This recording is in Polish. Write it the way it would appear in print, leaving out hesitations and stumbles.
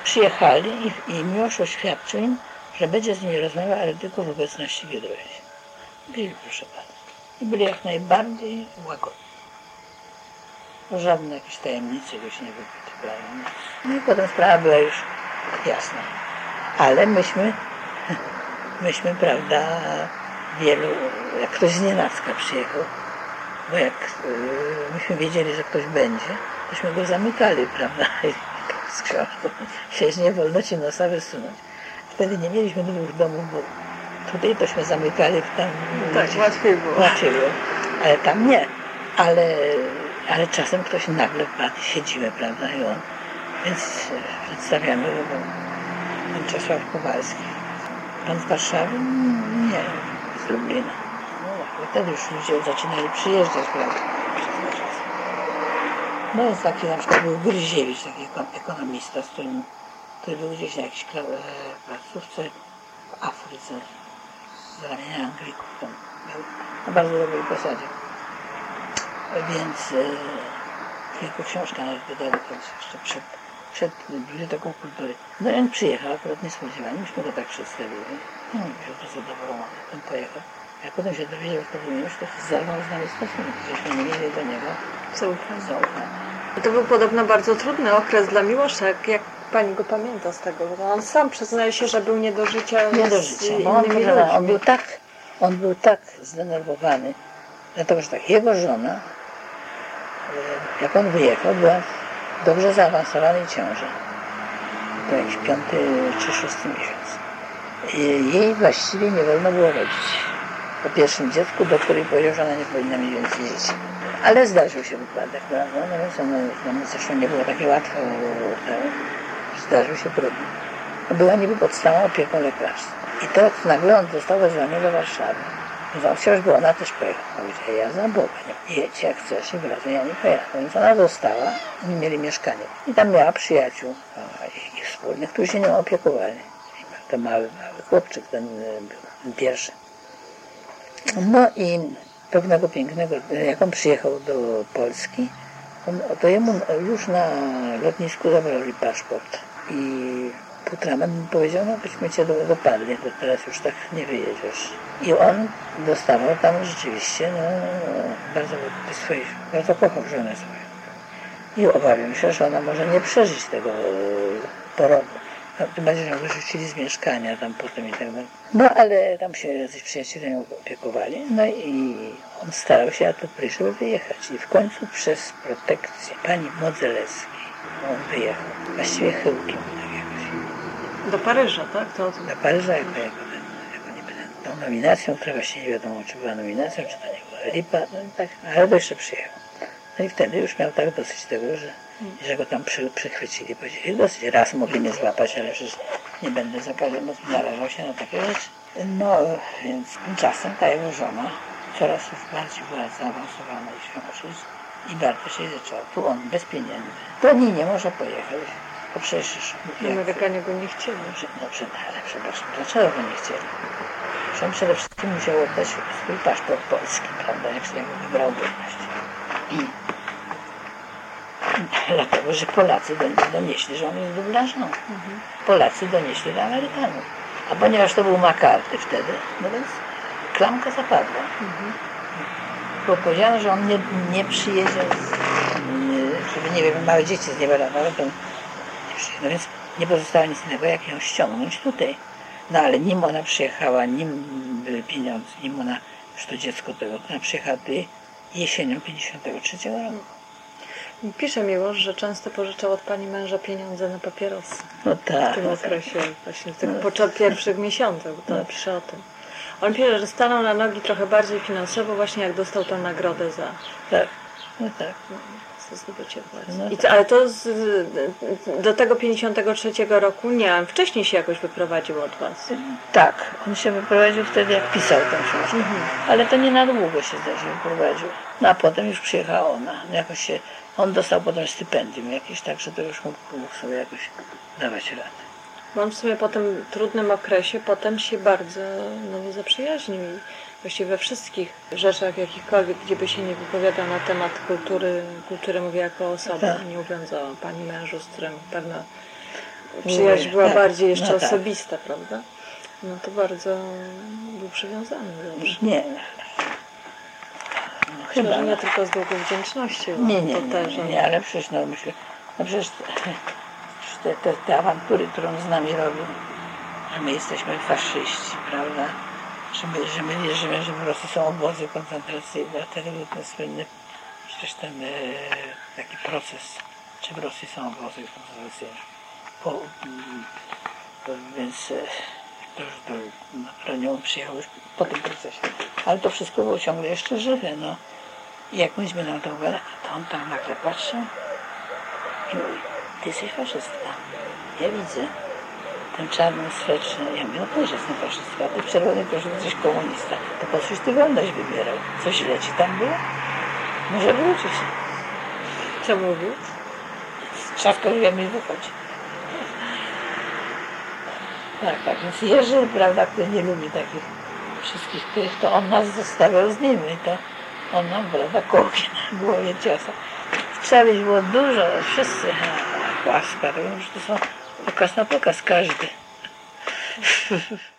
przyjechali i Miłosz oświadczył im, że będzie z nimi rozmawiał, ale tylko w obecności Giedroycia. Byli, proszę bardzo. I byli jak najbardziej łagodni. Żadne jakieś tajemnice go się nie wypytywały. No i potem sprawa była już jasna. Ale myśmy, prawda, wielu, jak ktoś z nienacka przyjechał, bo jak myśmy wiedzieli, że ktoś będzie, tośmy go zamykali, prawda, z książką. Przecież nie wolno ci nosa wysunąć. Wtedy nie mieliśmy dwóch domów, bo tutaj tośmy zamykali tam. Tak, łatwiej było. Łatwiej było, ale tam nie. Ale czasem ktoś nagle wpadł i siedzimy, prawda, i on. Więc przedstawiamy go, bo pan Czesław Kowalski. Pan z Warszawy? Nie, z Lublina. No, wtedy już ludzie zaczynali przyjeżdżać, prawda, no jest taki na przykład był Gryziewicz, taki ekonomista, który był gdzieś na jakiejś placówce w Afryce z ramienia Anglików, tam był na bardzo dobrej posadzie. Więc jego książka nawet wydali jeszcze przed Biblioteką Kultury. No i on przyjechał akurat niespodziewanie, myśmy go tak przedstawili. No i się to zadowolony, on pojechał. Jak potem się dowiedział, że to był już, to zerwał z nami stosunki, żeśmy nie mieli do niego zaufania. To był podobno bardzo trudny okres dla Miłosza, jak pani go pamięta z tego, bo on sam przyznaje się, że był nie do życia z innymi ludźmi. On był tak zdenerwowany, dlatego że tak, jego żona, jak on wyjechał, była w dobrze zaawansowanej ciąży. To jakiś 5. czy 6. miesiąc. Jej właściwie nie wolno było rodzić. Po pierwszym dziecku doktor jej powiedział, że ona nie powinna mieć więcej dzieci. Ale zdarzył się wypadek, prawda? No więc ono zresztą nie było takie łatwo, zdarzył się problem. Była niby pod stałą opieką lekarską. I to nagle on został wezwany do Warszawy. Chciał, żeby ona też pojechała. Powiedziała, ja za Boga, nie jedź jak chcesz i wracaj, ja nie pojechałam. Więc ona została, oni mieli mieszkanie. I tam miała przyjaciół, ich wspólnych, którzy się nią opiekowali. To mały chłopczyk, ten pierwszy. No i pewnego pięknego, jak on przyjechał do Polski, to jemu już na lotnisku zabrali paszport i Putraman mu powiedział, no byśmy cię dopadli, to teraz już tak nie wyjedziesz. I on dostawał tam rzeczywiście, bardzo kochał żonę swoją. I obawiam się, że ona może nie przeżyć tego porodu. Tym bardziej, że ją wyrzucili z mieszkania tam potem i tak dalej. No ale tam się jacyś przyjaciele ją opiekowali, no i on starał się, a to żeby wyjechać. I w końcu przez protekcję pani Modzelewskiej on wyjechał. Właściwie chyłkiem tak jakoś. Do Paryża, tak? Do Paryża jako nie będę. Tą nominacją, która właśnie nie wiadomo, czy była nominacją, czy to nie była lipa, no i tak, ale jeszcze przyjechał. No i wtedy już miał tak dosyć tego, że go tam przychwycili. Powiedzieli, dosyć raz mogli mnie złapać, ale przecież nie będę za każdym razem narażał się na takie rzeczy. No więc tymczasem ta jego żona coraz już bardziej była zaawansowana i się i bardzo się zaczęła. Tu on bez pieniędzy. Do niej nie może pojechać. Bo przecież Amerykanie go nie chcieli. Ale przepraszam, dlaczego go nie chcieli? Że on przede wszystkim musiał oddać swój paszport polski, prawda, jak sobie wybrał wolność. Dlatego, że Polacy donieśli, że on jest dublażą. Polacy donieśli do Amerykanów. A ponieważ to był McCarthy wtedy, no więc klamka zapadła. Było powiedziane, że on nie przyjedzie, żeby, nie wiem, małe dzieci z nieba latały, to nie przyjedzie. No więc nie pozostało nic innego, jak ją ściągnąć tutaj. No ale nim ona przyjechała, nim były pieniądze, nim ona, już to dziecko tego, ona przyjechała tutaj jesienią 53 roku. Pisze Miłosz, że często pożyczał od pani męża pieniądze na papierosy. No tak. W tym okresie, właśnie w tych pierwszych miesiącach, bo to pisze o tym. On pisze, że stanął na nogi trochę bardziej finansowo, właśnie jak dostał tę nagrodę za... Tak, no tak. Za zdobycie władzy. No Ale to do tego 53 roku nie, wcześniej się jakoś wyprowadził od was. Tak, on się wyprowadził wtedy, jak pisał tę książkę. Ale to nie na długo się wyprowadził. No a potem już przyjechała ona. Jakoś się, on dostał potem stypendium jakieś, tak, że to już mógł sobie jakoś dawać radę. Bo on w sumie po tym trudnym okresie potem się bardzo zaprzyjaźnił i właściwie we wszystkich rzeczach jakichkolwiek, gdzie by się nie wypowiadał na temat kultury mówię jako osoba, nie mówiąc o pani mężu, z którym pewno przyjaźń była tak, bardziej jeszcze no tak. osobista, prawda? No to bardzo był przywiązany zawsze. Nie. Myślę, że nie tylko z długu wdzięczności, to też. Nie, ale przecież, no myślę, no przecież te awantury, którą z nami robił, że my jesteśmy faszyści, prawda? Że my wierzymy, że w Rosji są obozy koncentracyjne, dlatego był ten słynny przecież ten taki proces, czy w Rosji są obozy koncentracyjne. Więc do nią przyjechał już po tym procesie. Ale to wszystko było ciągle jeszcze żywe, no. I jak myśmy na to ugadali, to on tam nagle patrzył i mówi, ty jesteś faszystka. Ja widzę ten czarny sweczny. Ja mówię, no też jestem faszystka, a ty w czerwonym koszulce jesteś komunista. To po coś ty wolność wybierał? Co źle ci tam było? Może wrócić. Co mówił? Trzaskał drzwiami i wychodzi. Tak, więc Jerzy, prawda, który nie lubi takich wszystkich tych, to on nas zostawiał z nimi, to on nam, prawda, kołki na głowie ciasa. Trzeba być było dużo, wszyscy, łaska, to już to są pokaz na pokaz każdy.